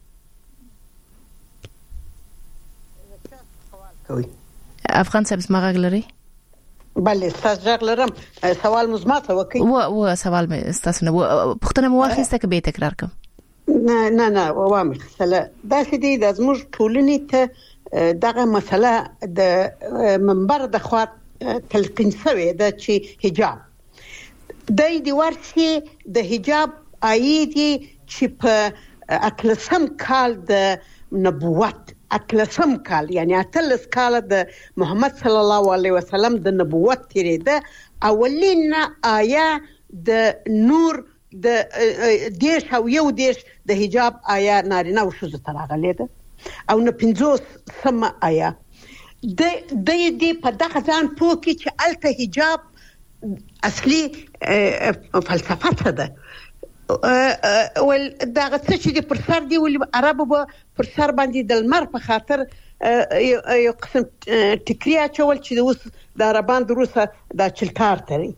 افغان صاحب زما غږ لري؟ بله ستاسو لرم سوال مزمات وکي و سوال مې تاسو نه پښتنه مو واخیسته کې به تکرار کوم نه وامه سلا دا چې د زموږ ټولنې ته دغه مسله د منبر د خوا تلقین شوی د چې حجاب د ورسي د حجاب آیدي چې په اتلسم کال د نبوت اتلسم کال یعنی اتلس کال د محمد صلی الله علیه وسلم د نبوت تیریده اولین آیا د نور د دیش او یو دیش د حجاب آیا نارینه او ښځو ته راغلی ده او نه 50 آیا د دې په دغه ځان پوه کې چې الته حجاب اصلي فلسفه څه ده ول دغه څه چې پر سر دی ول عربو به پر سر باندې د لمر په خاطر یو قسم ټکریا چول چې اوس د عربان دروسه د چلتار تري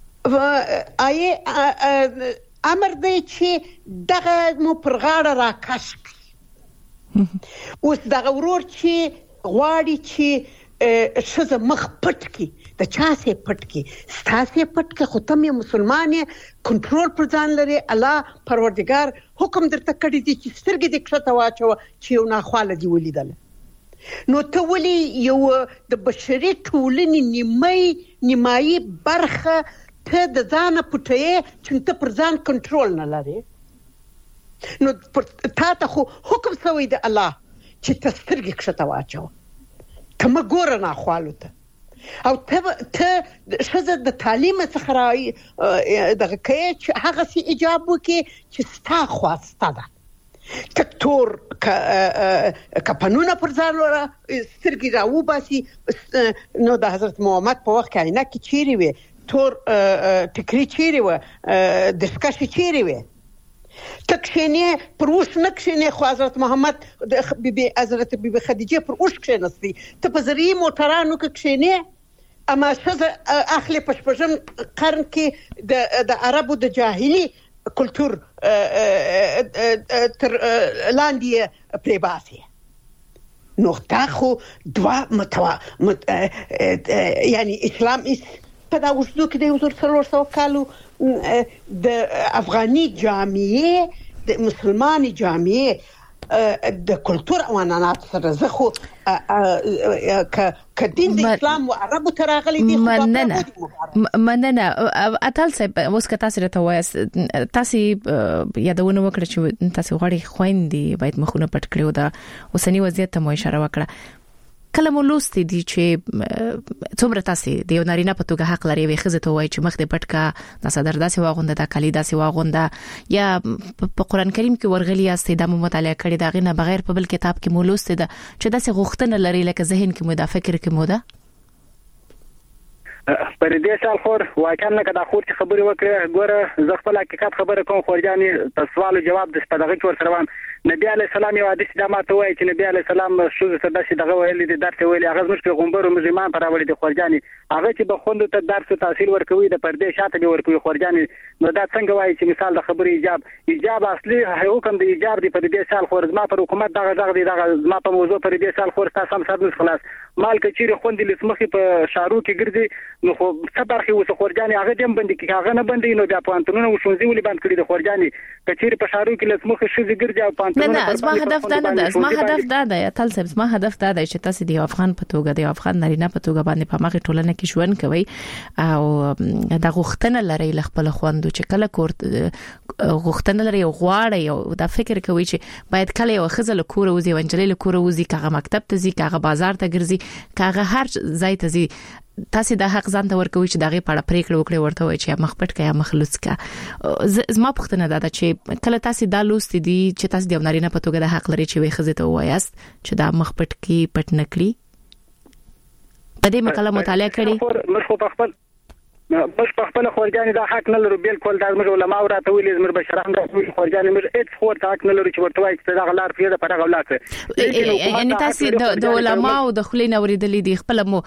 امر دی چې دغه مو پر غاړه راکش اوس دغه ورور چې غواړي چې شزه مخ پټ کی د چا سي پټ کی ستاسو پټ کی خو ته مسلمانې کنټرول پر ځان لري الله پروردگار حکم درته کړی دی چې سترګې دې کښته واچو چې یو ناخواله دی ولیدل نو ته ولي یو د بشري ټولنې نیمایي برخه ته د ځان پټې چې ته پر ځان کنټرول نه لري نو تا ته خو حکم شوی دی الله چې ته سترګې کښته واچو کما ګور نه خالو ته او ته شزه د تعلیم څخه راي دغه کې چې هغه سي اجابه کې چې ستا خواسته ده تکتور کپانونه پر ځان لره سترګې راو باسي نو د حضرت محمد په وخت کې نه کې چیرې وي تور ټکری چیرې و دسکشي چیرې وي تکشینه پر اوش نکشینه خو حضرت محمد بی حضرت بی خدیجه پر اوش کشنستی ته په زری موټرانو کې کشینه اما شزه اخلي پشپژم قرن کې د عربو د جاهلی کلچر تر لاندې پریباسي نقطه خو دوا یعنی اسلام اس په دا وشلو کې د حضور صلی الله علیه کالو د افغاني جامعه د مسلماني جامعه د کلچر او عنعنات سره زه خو کدین د اسلام او عربو تراغلي دي مننه اتل صاحب اوس که تاسو راته وایاست تاسو یادونه وکړه چې تاسو غواړئ خويندې باید مخونه پټ کړو دا اوسنی وضعیت ته مو اشاره وکړه کله مو لوستي دي چې څومره تاسو د یو نارینه په توګه حق لري وي خزه ته وایي چې مخ دې پټ کا د صدر داسې واغونده د کلی داسې واغونده یا په قران کریم کې ورغلي است د مطالعه کړي دا غنه بغیر په بل کتاب کې مو لوستي ده چې داسې غوښتنه لري لکه ذهن کې مو دا فکر کې مو ده پر دې سال خور واکه نه کدا خور چې خبري وکړه ګوره زه خپل حقیقت خبره کوم خورجاني سوال جواب د سپدغه ور سره وام نبی علی السلام یو حدیث د ماته وایي چې نبی علی السلام شو څه داسې دغه ویل دي درته ویل هغه زموږ پیغمبر او مسلمان پر راوړي د خورجاني هغه چې به خوند ته درس تحصیل ورکوي د پردې شاته دی ورکوي خورجاني نو دا څنګه وایي چې مثال د خبري ایجاب اصلي حکم د ایجاب دی پر دې سال خور زما پر حکومت دغه زما په موضوع پر دې سال خور تاسو هم سره خلاص مال کچيري خوند لسمخي په شارو کې ګرځي نو خو صبرخي وس خورجاني هغه دیم بندي کې هغه نه بندي نو د پانتونونو وشونځي ولې بند کړی د خورجاني کچيري په شارو کې لسمخي شوزي ګرځي او پانتونونو نه زما هدف دا نه ده زما هدف دا ده تل سب زما هدف دا ده چې تاسو د افغان په توګه د افغان نارینه په توګه باندې په مخه ټولنه کې ژوند کوي او د غوښتنه لري خپل خوندو چې کله کور غوښتنه لري غواړي او دا فکر کوي چې باید کله یو خزل کور وزي ونجلې کور وزي کاغه مکتب ته ځي کاغه بازار ته ګرځي کاغه هر ځای ته ځي تاسو د حق ځان ته ورکوي چې دغه پړه پریکړه وکړي ورته وي چې مخ پټ کیا مخلوص کا زما پښتنه ده چې کله تاسو دا لوست دي چې تاسو د نارینه په توګه د حق لري چې وي خزه ته وایاست چې دا مخ پټ کی پټ نکړي په دې مقاله مطالعه کړي مش خو په خپل خورجاني دا حق نه لري بالکل د علماء راته ویلي زمر بشران راته ویلي خورجاني مر هیڅ خور حق نه لري چې ورته وایي چې دا غلار پیدا پر غلار یعنی تاسو د علماء او د خلین اوریدلې دي خپل مو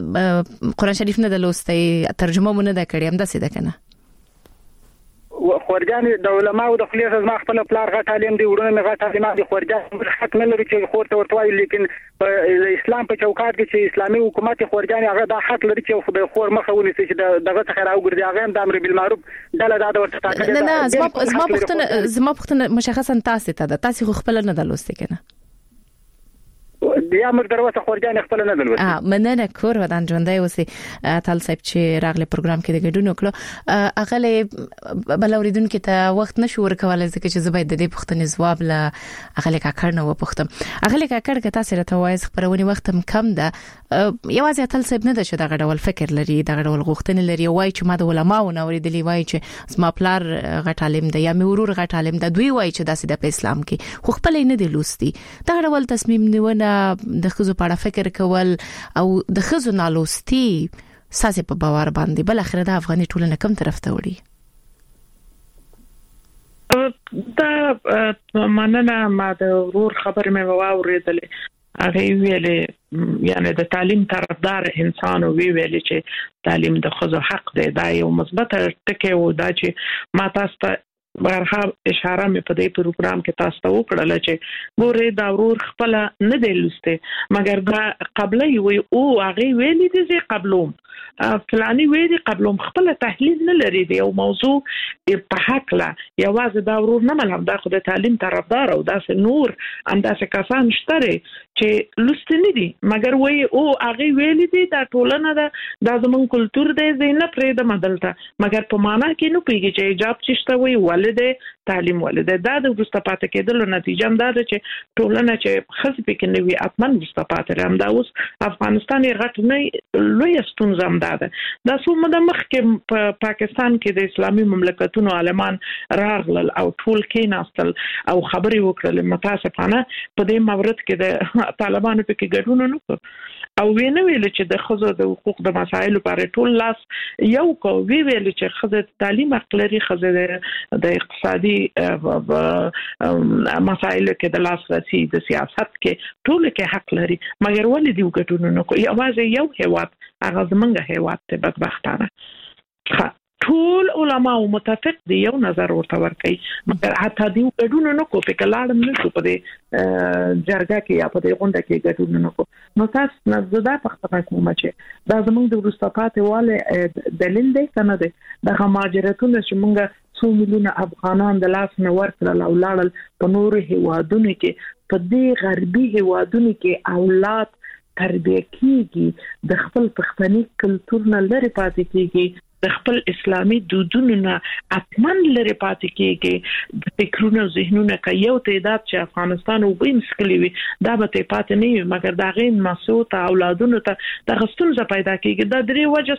قران شریف نه د لوستي ترجمه مونږ نه کړی هم داسې ده کنه خورجان د علماو د خلیص از ما خپل پلار غټ عالم دی ورونه مې غټ عالم دي خورجان حق نه لري چې خور ته ورتوي لیکن په اسلام په چوکاټ کې چې اسلامي حکومت خورجان هغه د حق لري چې د خور مخه ونیسي چې دغه څخه راوګرځي هغه هم د امر بالمعروف ډله دا ورته تاکید نه زما پختنه مشخصا تاسو خپل نه دلوسته کنه بیا موږ دروازه خورجان خپل نه دلوسته مننه کور ودان ژوندۍ اوسې تل صاحب چې راغله پروګرام کې د ګډون وکړو اغله بلوریدون کې ته وخت نشو ورکولای ځکه چې زبې د دې پښتنې جواب له اغله کاکړ نه وپختم اغله کاکړ کې تاسو راته وایي خبرونه وخت کم ده یوازې تل صاحب نه ده چې دا ډول فکر لري دا ډول غوښتنې لري وایي چې ما د علماو نه ورېدلی وایي چې زما پلار غټ عالم دی یا مې ورور غټ عالم دی دوی وایي چې داسې د اسلام کې خو خپل نه دی لوستي دا ډول تصمیم نیونه د خزو په اړه فکر کول او د خزو نالوستي ساسه په باور باندې بل اخر د افغاني ټولنه کوم طرف ته وړي دا مننه ما د ورور خبر مې واورېدلې هغه ویلې یعنی د تعلیم طرفدار انسان ویلې چې تعلیم د خزو حق دی دا یو مثبت ټکی و دا چې ما تاسو ته برخه اشاره مې په دې پروګرام کې تاسو ته وکړل چې ګوره دا ورور خپل نه دی لسته مګر دا قبلې وي او هغه ویلې دي چې قبلوم فلانی ویلي قبلوم خپل تحلیل نه لري دی او موضوع په حق لا یوازې دا ورور نه ملهم دا خو د تعلیم طرفدار او داسې نور انداسه کسان شته چې لسته نه دي مګر وي او هغه ویلې دي دا ټولنه دا زمون کلچر دی زینه پرې د مدلته مګر په معنا کې نو پیږي چې ایجاب چشته وي ولده تعلیم ولده دا د مستفاده کېدل نتیجه هم دا ده چې ټولنه چې خص پکې نوي اتمن مستفاده هم دا اوس افغانستان غټ نه لوی ستونزه هم ده دا څومره د مخ کې په پاکستان کې د اسلامي مملکتونو عالمان راغلل او ټول کې ناستل او خبري وکړل متاسفانه په دې مورد کې د طالبانو په کې ګډون نه وکړ او وینه ویل چې د خزو د حقوق د مسایلو لپاره ټول لاس یو کو ویل چې خزه تعلیم حق لري خزه د اقتصادي مسایلو کې د لاس راسي د سیاست کې ټول کې حق لري مګر ولې دی وګټونه نه کوي یوازې یو هیواد هغه زمونږ هیواد ته بدبختانه ټول علما متفق دي یو نظر ورته ورکړي مګر حتی دی ګډون نه کو په کلاړم نه شو په دې جرګه کې یا په دې غونډه کې ګډون نه کو نو تاسو نه زدا پختنه کوم چې دا زمونږ د ورستفاده والے دلیل دی کنه دی د مهاجرتونو چې مونږ 2 میلیونه افغانان د لاس نه ورکړل او لاړل په نورو هیوادونو کې په دې غربي هیوادونو کې اولاد تربیه کیږي د خپل پښتني کلچر نه لري پاتې کیږي د خپل اسلامي دودونو نه اتمن لري پاتې کیږي د فکرونو ذهنونو کې یو تعداد چې افغانستان او بیم سکلی وي دا به پاتې نه وي مګر دا غین مسعود اولادونو ته د غستون ز پیدا کیږي دا درې وجه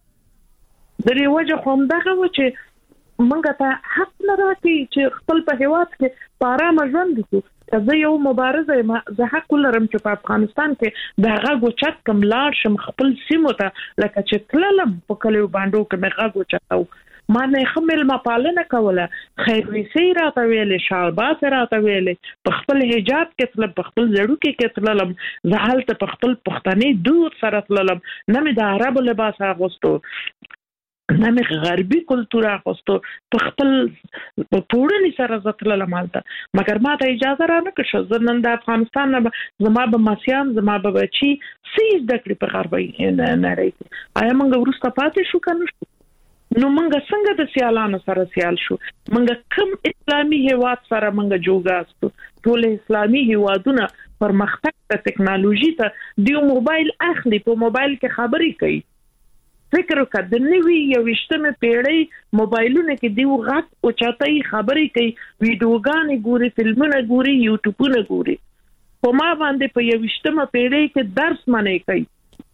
سو درې وجه هم دغه و چې منګه ته حق نه راکې چې خپل په هیواد کې پاره ژوند وکړو زه یو مبارزه ما زه حق لرم چې په افغانستان کې دا غوچت کم لاړ شم خپل سیمو ته لکه چې تللم په کلیو باندې کې مغه غوچتاو ما نه خمل ما پالنه کوله خیر وسی راته ویلې شالباس راته ویلې په خپل حجاب کې تل په خپل زړو کې تللم زه حالت په خپل پښتني دود سره تللم نه مې د عرب لباس اغوستو نه مې غربي کلچر اغوستو په خپل پوړنی سره زتل لمالته مګر ما ته اجازه را نه کړ چې نن د افغانستان نه زما به مسیان زما به بچي سیز د کړې په غربي نه راځي آیا موږ ورسته پاتې شو کنه نو موږ څنګه د سیالانو سره سیال شو موږ کوم اسلامي هیواد سره موږ جوړاستو ټول اسلامي هیوادونه پرمختګ د ټکنالوژي ته دی موبایل اخلي په موبایل کې خبري کوي فکر وکړه د نوې یوشتمه پیړۍ موبایلونه کې دی غټ او چاتای خبرې کوي ویډیوګانې ګوري فلمونه ګوري یوټیوبونه ګوري په ما باندې په یوشتمه پیړۍ کې درس منې کوي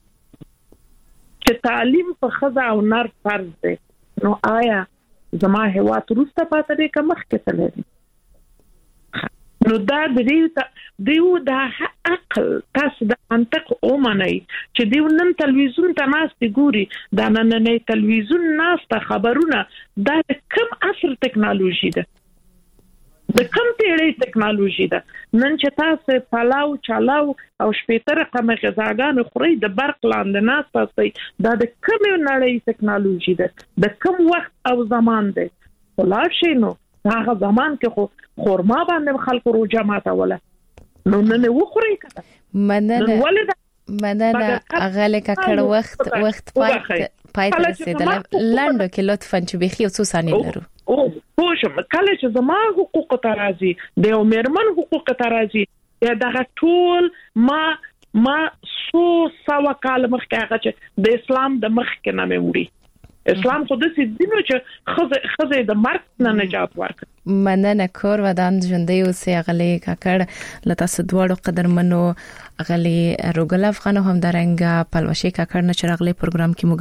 چې تعلیم په خزه او نر فرض دی نو آیا زما هیواد روسته پاتې دی که مخکې تللی نو دا دیو دا عقل تاسو د منطق اومنئ چې دیو نن تلویزیون ته ناست ګوري دا نن تلویزیون ناست خبرونه دا کوم عصر ټکنالوژي ده د کوم پیړۍ ټکنالوژي ده نن چې تاسو پلاو چلاو او شپېته رقم غذاګان خوري د برق لاندې ناست تاسو دا د کوم نړۍ ټکنالوژي ده د کوم وخت او زمان ده خلاص شي نو هغه زمان کې خو خورما باندې خلکو روزه ماته ولا نو نه وخوري کته مننه اغله کړه وخت پای ته رسیدل لاندو کې لطفا چې بخي څو ثانیې لرو پوښم کله چې زما حقوق ته راځي د میرمن حقوق ته راځي دا ټول ما سو کال مخکې هغه چې د اسلام د مخ کې نامه وړي اسلام خو د سې دینو چې خزه د مرګ نه نجات ورکړي مننه کور ودان ژوندۍ اوسې غلې کاکړ لته سدوړو قدرمنو غلې روګل افغانو هم درنګ پلوشي کاکړ نه چرغلې پروګرام کې